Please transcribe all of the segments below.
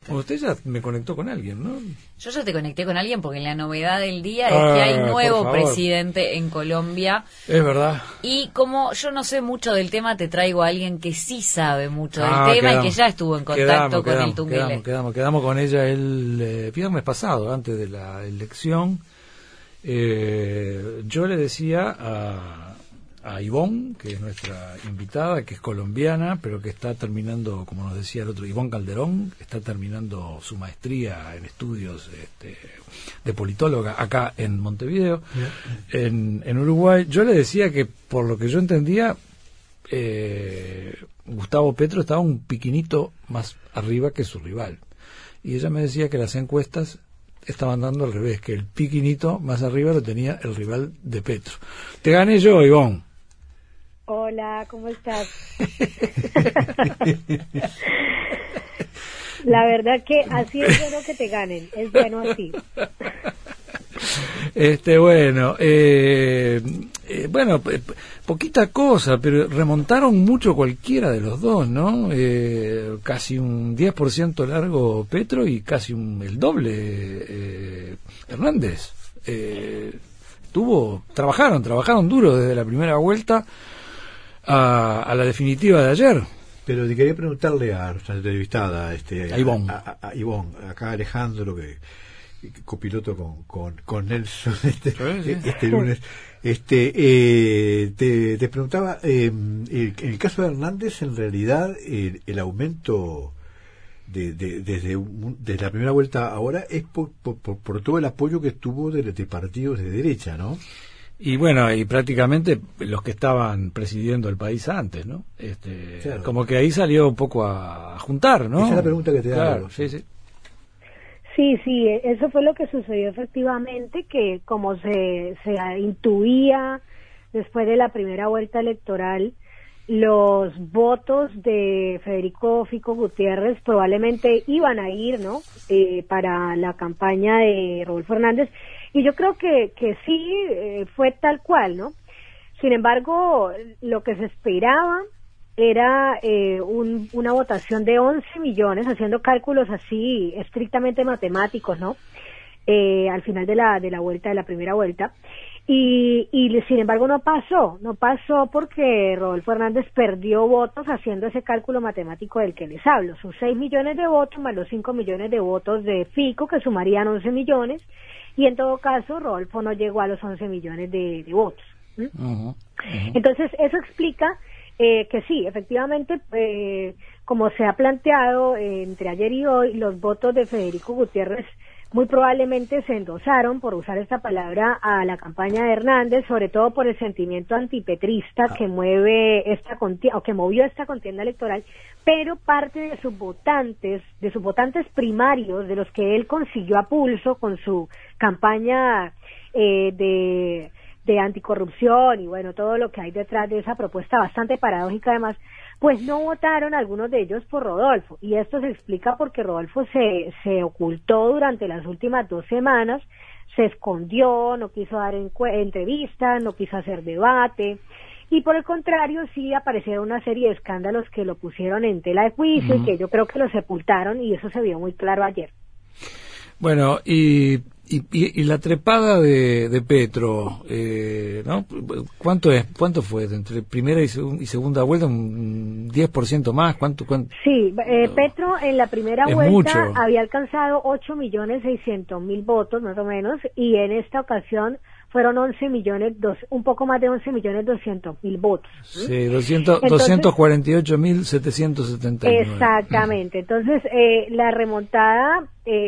Usted ya me conectó con alguien, ¿no? Yo ya te conecté con alguien porque la novedad del día es que hay nuevo presidente en Colombia. Es verdad. Y como yo no sé mucho del tema, te traigo a alguien que sí sabe mucho del tema y que ya estuvo en contacto con el Tunguele. Quedamos con ella el viernes pasado, antes de la elección. Yo le decía a Ivonne, que es nuestra invitada, que es colombiana, pero que está terminando, como nos decía el otro, Ivonne Calderón, está terminando su maestría en estudios de politóloga acá en Montevideo, en Uruguay. Yo le decía que, por lo que yo entendía, Gustavo Petro estaba un piquinito más arriba que su rival. Y ella me decía que las encuestas estaban dando al revés, que el piquinito más arriba lo tenía el rival de Petro. Te gané yo, Ivonne. Hola, ¿cómo estás? La verdad que así es bueno que te ganen, es bueno así. Bueno, poquita cosa, pero remontaron mucho cualquiera de los dos, ¿no? Casi un 10% largo Petro y casi el doble Hernández. Trabajaron duro desde la primera vuelta a la definitiva de ayer. Pero te quería preguntarle a nuestra entrevistada, a Ivonne. A Ivonne, acá Alejandro, que copiloto con Nelson este lunes. Te preguntaba, en el caso de Hernández, en realidad el aumento desde la primera vuelta ahora es por todo el apoyo que tuvo de partidos de derecha, ¿no? Y bueno, y prácticamente los que estaban presidiendo el país antes, ¿no? Claro. Como que ahí salió un poco a juntar, ¿no? Esa es la pregunta que te hago. Claro, sí. Sí, eso fue lo que sucedió efectivamente, que como se intuía después de la primera vuelta electoral, los votos de Federico Fico Gutiérrez probablemente iban a ir, ¿no? Para la campaña de Rodolfo Hernández, y yo creo que sí, fue tal cual, ¿no? Sin embargo, lo que se esperaba era una votación de 11 millones, haciendo cálculos así estrictamente matemáticos, ¿no? Al final de la vuelta, de la primera vuelta, y sin embargo no pasó porque Rodolfo Hernández perdió votos haciendo ese cálculo matemático del que les hablo, sus 6 millones de votos más los 5 millones de votos de Fico, que sumarían 11 millones, y en todo caso Rodolfo no llegó a los 11 millones de votos. Entonces eso explica que sí, efectivamente, como se ha planteado entre ayer y hoy, los votos de Federico Gutiérrez muy probablemente se endosaron, por usar esta palabra, a la campaña de Hernández, sobre todo por el sentimiento antipetrista que mueve que movió esta contienda electoral, pero parte de sus votantes primarios, de los que él consiguió a pulso con su campaña de anticorrupción y bueno, todo lo que hay detrás de esa propuesta bastante paradójica además, pues no votaron algunos de ellos por Rodolfo, y esto se explica porque Rodolfo se ocultó durante las últimas 2 semanas, se escondió, no quiso dar entrevistas, no quiso hacer debate, y por el contrario sí aparecieron una serie de escándalos que lo pusieron en tela de juicio y que yo creo que lo sepultaron, y eso se vio muy claro ayer. Bueno, y la trepada de Petro, ¿no? ¿Cuánto fue entre primera y segunda vuelta? ¿Un 10% más? ¿Cuánto? Sí, Petro en la primera vuelta mucho. Había alcanzado 8.600.000 votos más o menos, y en esta ocasión fueron un poco más de 11.200.000 votos. Sí, 248.779. Exactamente. Entonces, la remontada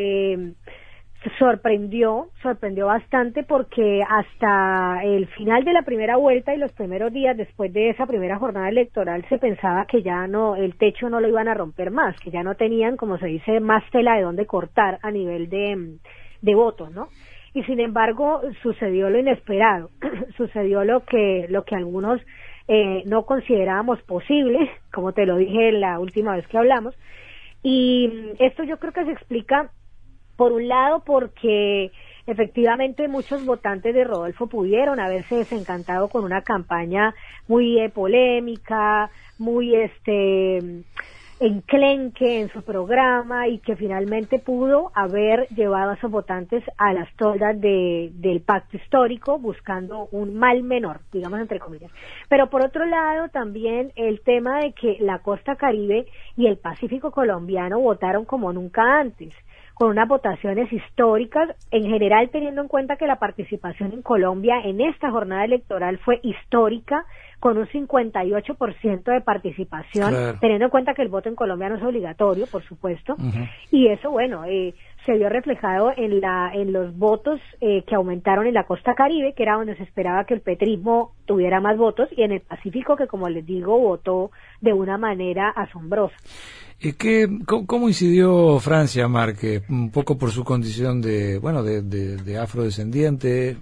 sorprendió bastante, porque hasta el final de la primera vuelta y los primeros días después de esa primera jornada electoral se pensaba que ya el techo no lo iban a romper más, que ya no tenían, como se dice, más tela de dónde cortar a nivel de votos, ¿no? Y sin embargo sucedió lo inesperado, sucedió lo que algunos no considerábamos posible, como te lo dije la última vez que hablamos, y esto yo creo que se explica por un lado porque efectivamente muchos votantes de Rodolfo pudieron haberse desencantado con una campaña muy polémica, muy enclenque en su programa y que finalmente pudo haber llevado a esos votantes a las toldas del pacto histórico buscando un mal menor, digamos entre comillas. Pero por otro lado también el tema de que la costa Caribe y el Pacífico colombiano votaron como nunca antes, con unas votaciones históricas, en general teniendo en cuenta que la participación en Colombia en esta jornada electoral fue histórica, con un 58% de participación, claro, teniendo en cuenta que el voto en Colombia no es obligatorio, por supuesto, y eso, bueno, se vio reflejado en los votos que aumentaron en la costa Caribe, que era donde se esperaba que el petrismo tuviera más votos, y en el Pacífico, que como les digo, votó de una manera asombrosa. ¿Cómo incidió Francia Márquez? Un poco por su condición de afrodescendiente,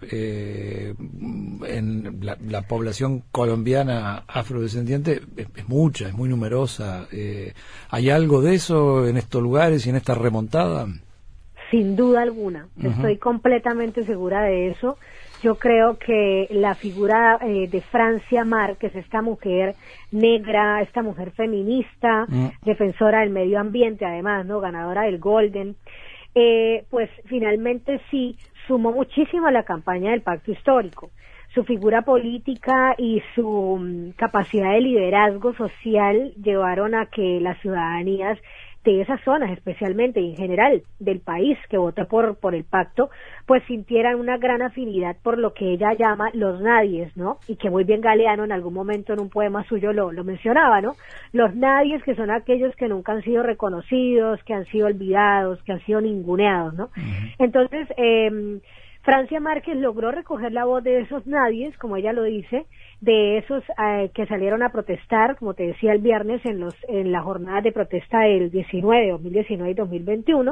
en la población colombiana afrodescendiente es mucha, es muy numerosa. ¿Hay algo de eso en estos lugares y en esta remontada? Sin duda alguna, estoy completamente segura de eso. Yo creo que la figura de Francia Márquez, esta mujer negra, esta mujer feminista, defensora del medio ambiente, además, ¿no?, ganadora del Golden, pues finalmente sí sumó muchísimo a la campaña del Pacto Histórico. Su figura política y su capacidad de liderazgo social llevaron a que las ciudadanías de esas zonas, especialmente y en general del país que votó por el pacto, pues sintieran una gran afinidad por lo que ella llama los nadies, ¿no? Y que muy bien Galeano en algún momento en un poema suyo lo mencionaba, ¿no? Los nadies, que son aquellos que nunca han sido reconocidos, que han sido olvidados, que han sido ninguneados, ¿no? Entonces, Francia Márquez logró recoger la voz de esos nadies, como ella lo dice, de esos que salieron a protestar, como te decía el viernes, en la jornada de protesta del 2019 y 2021,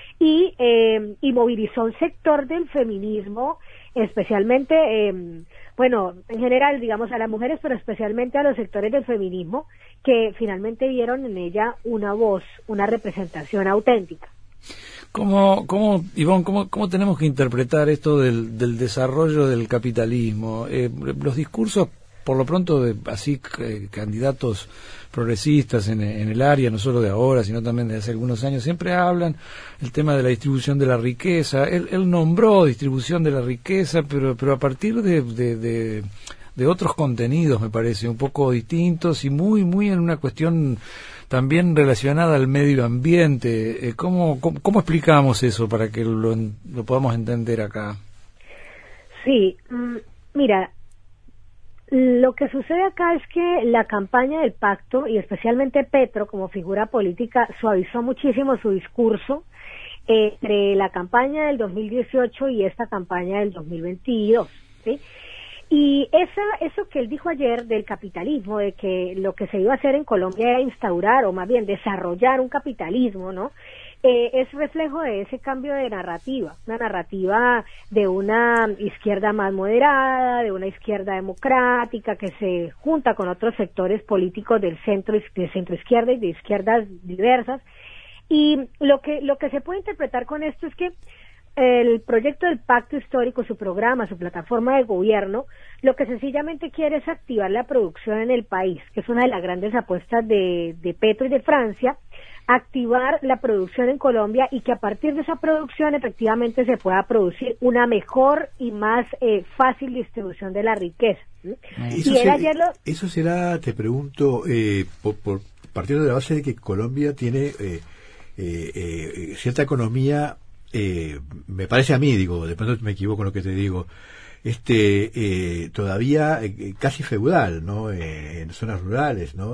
y movilizó un sector del feminismo, especialmente, bueno, en general, digamos, a las mujeres, pero especialmente a los sectores del feminismo, que finalmente vieron en ella una voz, una representación auténtica. Ivonne, ¿cómo tenemos que interpretar esto del desarrollo del capitalismo? Los discursos, por lo pronto, de candidatos progresistas en el área, no solo de ahora, sino también de hace algunos años, siempre hablan el tema de la distribución de la riqueza. Él nombró distribución de la riqueza, pero a partir de otros contenidos, me parece, un poco distintos y muy en una cuestión también relacionada al medio ambiente. ¿Cómo explicamos eso para que lo podamos entender acá? Sí, mira, lo que sucede acá es que la campaña del pacto, y especialmente Petro como figura política, suavizó muchísimo su discurso entre la campaña del 2018 y esta campaña del 2022, ¿sí? Y eso que él dijo ayer del capitalismo, de que lo que se iba a hacer en Colombia era instaurar, o más bien desarrollar un capitalismo, ¿no? Es reflejo de ese cambio de narrativa, una narrativa de una izquierda más moderada, de una izquierda democrática que se junta con otros sectores políticos del centro izquierda y de izquierdas diversas. Y lo que se puede interpretar con esto es que el proyecto del Pacto Histórico, su programa, su plataforma de gobierno, lo que sencillamente quiere es activar la producción en el país, que es una de las grandes apuestas de Petro y de Francia, activar la producción en Colombia y que a partir de esa producción efectivamente se pueda producir una mejor y más fácil distribución de la riqueza. Eso será, te pregunto, por partiendo de la base de que Colombia tiene cierta economía, me parece a mí, digo, de pronto me equivoco en lo que te digo, todavía casi feudal, ¿no? En zonas rurales, ¿no?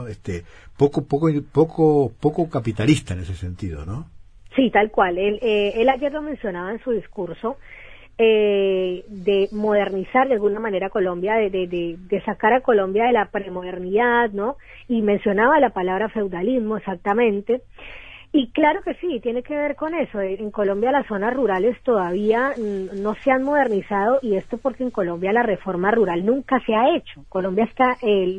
Poco capitalista en ese sentido, ¿no? Sí, tal cual. Él ayer lo mencionaba en su discurso, de modernizar de alguna manera Colombia, de sacar a Colombia de la premodernidad, ¿no? Y mencionaba la palabra feudalismo, exactamente. Y claro que sí, tiene que ver con eso. En Colombia las zonas rurales todavía no se han modernizado, y esto porque en Colombia la reforma rural nunca se ha hecho. Colombia está, el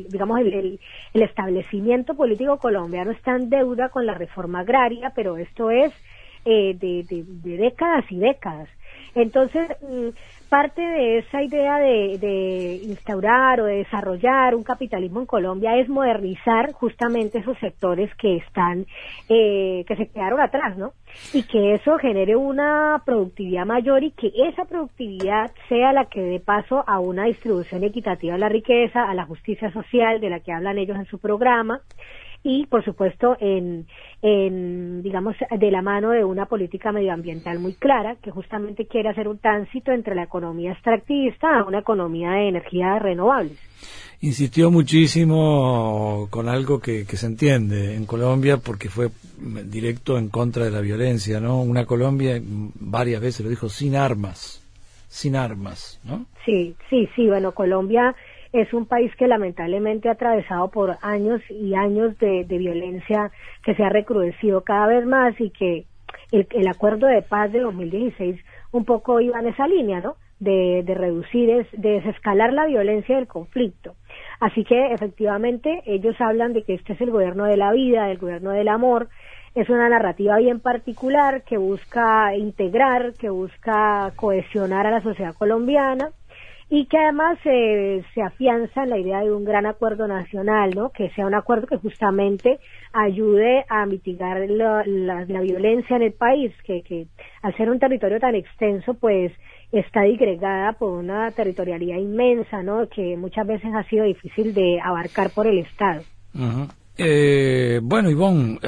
establecimiento político colombiano está en deuda con la reforma agraria, pero esto es de décadas y décadas. Entonces, parte de esa idea de instaurar o de desarrollar un capitalismo en Colombia es modernizar justamente esos sectores que están, que se quedaron atrás, ¿no? Y que eso genere una productividad mayor y que esa productividad sea la que dé paso a una distribución equitativa de la riqueza, a la justicia social de la que hablan ellos en su programa, y por supuesto digamos de la mano de una política medioambiental muy clara que justamente quiere hacer un tránsito entre la economía extractivista a una economía de energías renovables. Insistió muchísimo con algo que se entiende en Colombia porque fue directo en contra de la violencia, ¿no? Una Colombia, varias veces lo dijo, sin armas, ¿no? Sí, bueno, Colombia es un país que lamentablemente ha atravesado por años y años de violencia que se ha recrudecido cada vez más y que el acuerdo de paz de 2016 un poco iba en esa línea, ¿no? De reducir, de desescalar la violencia del conflicto. Así que efectivamente ellos hablan de que este es el gobierno de la vida, el gobierno del amor. Es una narrativa bien particular que busca integrar, que busca cohesionar a la sociedad colombiana y que además se afianza en la idea de un gran acuerdo nacional, ¿no? Que sea un acuerdo que justamente ayude a mitigar la violencia en el país, que al ser un territorio tan extenso, pues está disgregada por una territorialidad inmensa, ¿no? Que muchas veces ha sido difícil de abarcar por el Estado. Uh-huh. Bueno, Ivonne,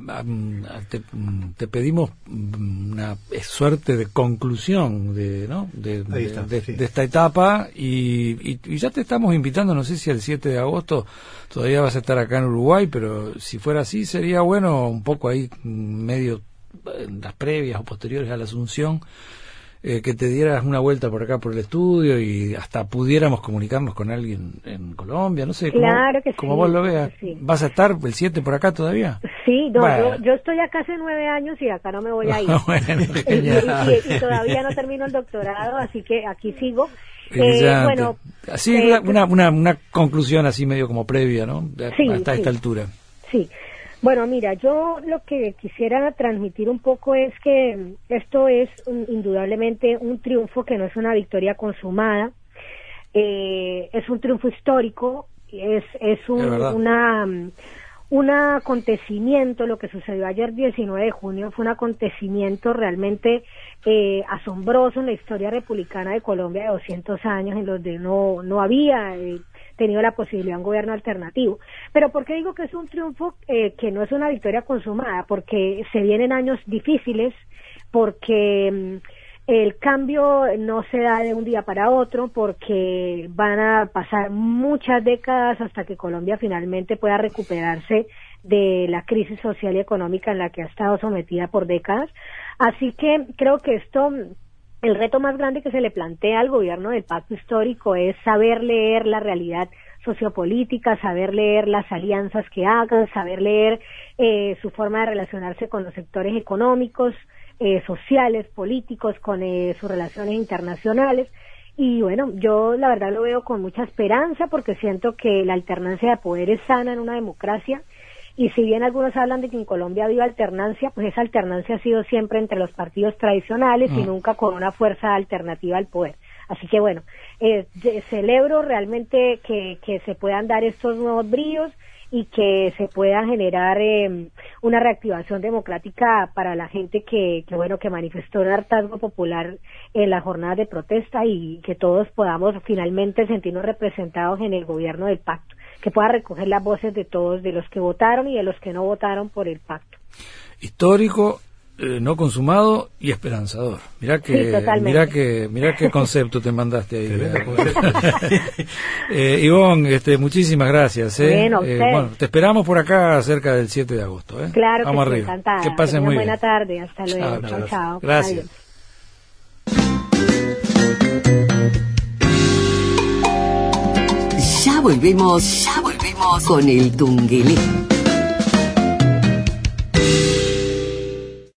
te pedimos una suerte de conclusión de esta etapa y ya te estamos invitando, no sé si el 7 de agosto todavía vas a estar acá en Uruguay, pero si fuera así sería bueno un poco ahí medio en las previas o posteriores a la Asunción que te dieras una vuelta por acá por el estudio y hasta pudiéramos comunicarnos con alguien en Colombia, no sé, claro como vos lo veas. Sí. ¿Vas a estar el 7 por acá todavía? Sí, no, bueno. yo estoy acá hace 9 años y acá no me voy a ir. Bueno, y todavía no termino el doctorado, así que aquí sigo. Bueno, así una conclusión así medio como previa, ¿no? Hasta esta altura. Sí. Bueno, mira, yo lo que quisiera transmitir un poco es que esto es indudablemente un triunfo que no es una victoria consumada, es un triunfo histórico, es un acontecimiento. Lo que sucedió ayer 19 de junio fue un acontecimiento realmente asombroso en la historia republicana de Colombia de 200 años, en donde no había tenido la posibilidad de un gobierno alternativo. Pero ¿por qué digo que es un triunfo que no es una victoria consumada? Porque se vienen años difíciles, porque el cambio no se da de un día para otro, porque van a pasar muchas décadas hasta que Colombia finalmente pueda recuperarse de la crisis social y económica en la que ha estado sometida por décadas. Así que creo que el reto más grande que se le plantea al gobierno del Pacto Histórico es saber leer la realidad sociopolítica, saber leer las alianzas que hagan, saber leer su forma de relacionarse con los sectores económicos, sociales, políticos, con sus relaciones internacionales. Y bueno, yo la verdad lo veo con mucha esperanza porque siento que la alternancia de poder es sana en una democracia. Y si bien algunos hablan de que en Colombia ha habido alternancia, pues esa alternancia ha sido siempre entre los partidos tradicionales y nunca con una fuerza alternativa al poder. Así que bueno, celebro realmente que se puedan dar estos nuevos bríos y que se pueda generar una reactivación democrática para la gente que manifestó un hartazgo popular en las jornadas de protesta y que todos podamos finalmente sentirnos representados en el gobierno del pacto, que pueda recoger las voces de todos, de los que votaron y de los que no votaron por el pacto. Histórico, no consumado y esperanzador. Mirá qué concepto te mandaste ahí. Ivonne, muchísimas gracias. Bueno, te esperamos por acá cerca del 7 de agosto. Claro, vamos que sí, arriba. Encantada. Que pasen muy bien. Buena tarde, hasta luego. Chao. Gracias. Adiós. Ya volvemos con el Tungelé.